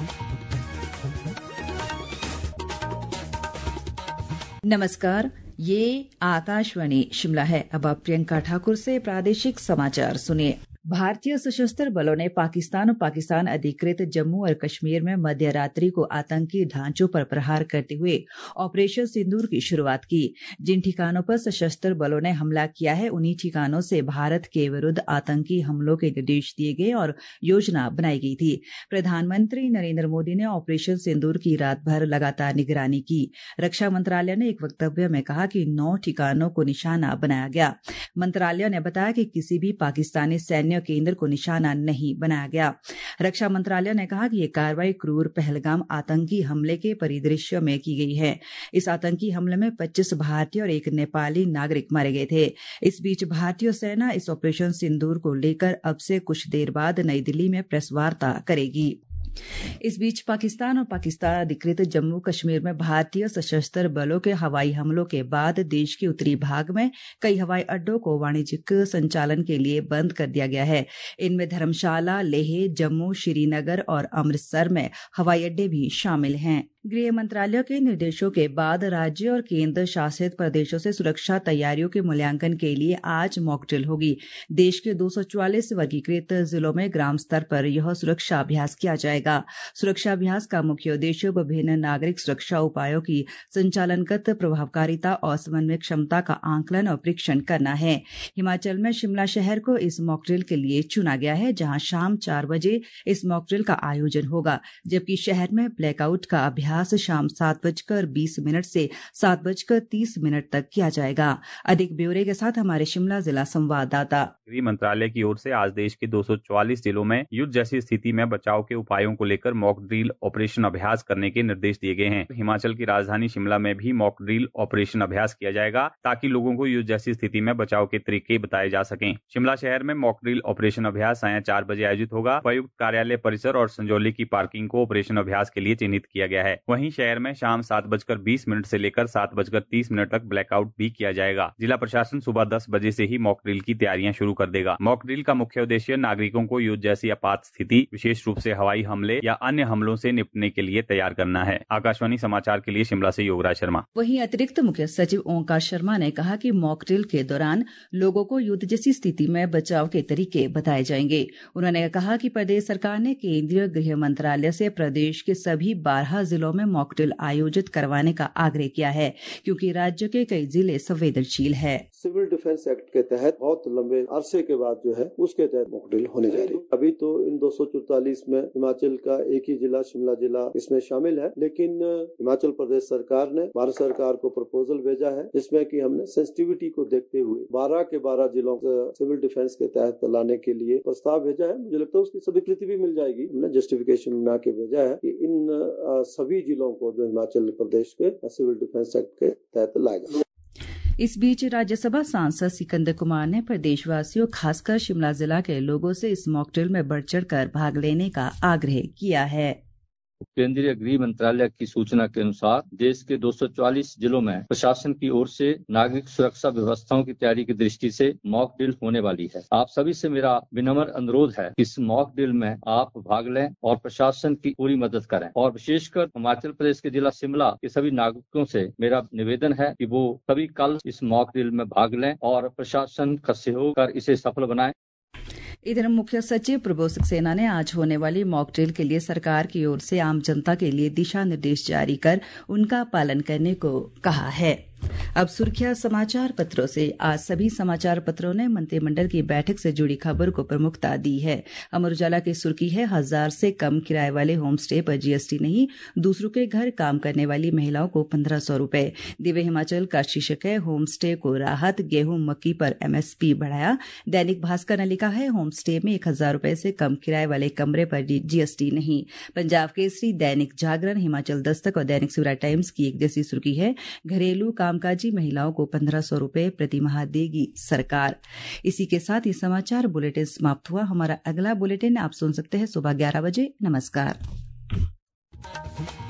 नमस्कार, ये आकाशवाणी शिमला है। अब आप प्रियंका ठाकुर से प्रादेशिक समाचार सुनिए। भारतीय सशस्त्र बलों ने पाकिस्तान अधिकृत जम्मू और कश्मीर में मध्य रात्रि को आतंकी ढांचों पर प्रहार करते हुए ऑपरेशन सिंदूर की शुरुआत की। जिन ठिकानों पर सशस्त्र बलों ने हमला किया है, उन्हीं ठिकानों से भारत के विरुद्ध आतंकी हमलों के निर्देश दिए गए और योजना बनाई गई थी। प्रधानमंत्री नरेंद्र मोदी ने ऑपरेशन सिंदूर की रात भर लगातार निगरानी की। रक्षा मंत्रालय ने एक वक्तव्य में कहा कि 9 ठिकानों को निशाना बनाया गया। मंत्रालय ने बताया कि किसी भी पाकिस्तानी सैन्य केंद्र को निशाना नहीं बनाया गया। रक्षा मंत्रालय ने कहा कि ये कार्रवाई क्रूर पहलगाम आतंकी हमले के परिदृश्य में की गई है। इस आतंकी हमले में 25 भारतीय और एक नेपाली नागरिक मारे गए थे। इस बीच भारतीय सेना इस ऑपरेशन सिंदूर को लेकर अब से कुछ देर बाद नई दिल्ली में प्रेस वार्ता करेगी। इस बीच पाकिस्तान अधिकृत जम्मू कश्मीर में भारतीय सशस्त्र बलों के हवाई हमलों के बाद देश के उत्तरी भाग में कई हवाई अड्डों को वाणिज्यिक संचालन के लिए बंद कर दिया गया है। इनमें धर्मशाला, लेह, जम्मू, श्रीनगर और अमृतसर में हवाई अड्डे भी शामिल हैं। गृह मंत्रालय के निर्देशों के बाद राज्य और केंद्र शासित प्रदेशों से सुरक्षा तैयारियों के मूल्यांकन के लिए आज मॉक ड्रिल होगी। देश के 244 वर्गीकृत जिलों में ग्राम स्तर पर यह सुरक्षा अभ्यास किया जाएगा। सुरक्षा अभ्यास का मुख्य उद्देश्य विभिन्न नागरिक सुरक्षा उपायों की संचालनगत प्रभावकारिता और समन्वय क्षमता का आंकलन और परीक्षण करना है। हिमाचल में शिमला शहर को इस मॉक ड्रिल के लिए चुना गया है, जहां शाम 4 बजे इस मॉक ड्रिल का आयोजन होगा, जबकि शहर में ब्लैकआउट का अभ्यास शाम 7:20 से 7:30 तक किया जाएगा। अधिक ब्यौरे के साथ हमारे शिमला जिला संवाददाता। गृह मंत्रालय की ओर से आज देश के 244 जिलों में युद्ध जैसी स्थिति में बचाव के उपायों को लेकर मॉक ड्रिल ऑपरेशन अभ्यास करने के निर्देश दिए गए हैं। हिमाचल की राजधानी शिमला में भी मॉक ड्रिल ऑपरेशन अभ्यास किया जाएगा, ताकि लोगों को युद्ध जैसी स्थिति में बचाव के तरीके बताए जा सकें। शिमला शहर में मॉक ड्रिल ऑपरेशन अभ्यास सायं 4 बजे आयोजित होगा। उपायुक्त कार्यालय परिसर और संजौली की पार्किंग को ऑपरेशन अभ्यास के लिए चिन्हित किया गया है। वहीं शहर में शाम 7:20 से लेकर 7:30 तक ब्लैकआउट भी किया जाएगा। जिला प्रशासन सुबह 10 बजे से ही मॉक ड्रिल की तैयारियां शुरू कर देगा। मॉक ड्रिल का मुख्य उद्देश्य नागरिकों को युद्ध जैसी आपात स्थिति, विशेष रूप से हवाई हमले या अन्य हमलों से निपटने के लिए तैयार करना है। आकाशवाणी समाचार के लिए शिमला से योगराज शर्मा। वहीं अतिरिक्त मुख्य सचिव ओंकार शर्मा ने कहा कि मॉक ड्रिल के दौरान लोगों को युद्ध जैसी स्थिति में बचाव के तरीके बताए जाएंगे। उन्होंने कहा कि प्रदेश सरकार ने केंद्रीय गृह मंत्रालय से प्रदेश के सभी 12 जिलों में मॉक ड्रिल आयोजित करवाने का आग्रह किया है, क्योंकि राज्य के कई जिले संवेदनशील है। सिविल डिफेंस एक्ट के तहत बहुत लंबे अरसे के बाद जो है उसके तहत मॉक ड्रिल होने जा रही है। अभी तो इन 244 में हिमाचल का एक ही जिला शिमला जिला इसमें शामिल है, लेकिन हिमाचल प्रदेश सरकार ने भारत सरकार को प्रपोजल भेजा है, जिसमें कि हमने सेंसिटिविटी को देखते हुए 12 के 12 जिलों को सिविल डिफेंस के तहत लाने के लिए प्रस्ताव भेजा है। मुझे लगता है उसकी स्वीकृति भी मिल जाएगी। हमने जस्टिफिकेशन बना के भेजा है कि इन सभी जिलों को जो हिमाचल प्रदेश के सिविल डिफेंस एक्ट के तहत लाएगा। इस बीच राज्यसभा सांसद सिकंदर कुमार ने प्रदेशवासियों, खासकर शिमला जिला के लोगों से इस मॉक ड्रिल में बढ़ चढ़कर भाग लेने का आग्रह किया है। केंद्रीय गृह मंत्रालय की सूचना के अनुसार देश के 244 जिलों में प्रशासन की ओर से नागरिक सुरक्षा व्यवस्थाओं की तैयारी की दृष्टि से मॉक ड्रिल होने वाली है। आप सभी से मेरा विनम्र अनुरोध है कि इस मॉक ड्रिल में आप भाग लें और प्रशासन की पूरी मदद करें। और विशेषकर हिमाचल प्रदेश के जिला शिमला के सभी नागरिकों से मेरा निवेदन है कि वो सभी कल इस मॉक ड्रिल में भाग लें और प्रशासन का सहयोग कर इसे सफल बनाएं। इधर मुख्य सचिव प्रभु सक्सेना ने आज होने वाली मॉक ड्रिल के लिए सरकार की ओर से आम जनता के लिए दिशा निर्देश जारी कर उनका पालन करने को कहा है। अब सुर्खियां समाचार पत्रों से। आज सभी समाचार पत्रों ने मंत्रिमंडल की बैठक से जुड़ी खबर को प्रमुखता दी है। अमर उजाला की सुर्खी है, 1000 से कम किराए वाले होम स्टे पर जीएसटी नहीं, दूसरों के घर काम करने वाली महिलाओं को 1500 रुपए। दिव्य हिमाचल का शीर्षक है, होम स्टे को राहत, गेहूं मक्की पर एमएसपी बढ़ाया। दैनिक भास्कर ने लिखा है, होम स्टे में 1000 रुपए से कम किराए वाले कमरे पर जीएसटी नहीं। पंजाब केसरी, दैनिक जागरण, हिमाचल दस्तक और दैनिक सवेरा टाइम्स की एक जैसी सुर्खी है, घरेलू कामकाजी महिलाओं को 1500 रुपए प्रति माह देगी सरकार। इसी के साथ ये समाचार बुलेटिन समाप्त हुआ। हमारा अगला बुलेटिन आप सुन सकते हैं सुबह 11 बजे। नमस्कार।